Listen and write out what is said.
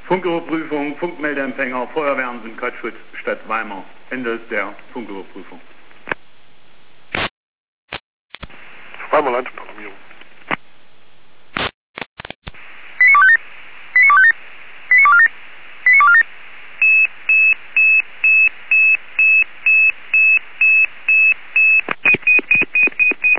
Funküberprüfung, Funkmeldeempfänger, Feuerwehren sind Katschwitz, Stadt Weimar. Ende der Funküberprüfung. Weimar Landesalarmierung.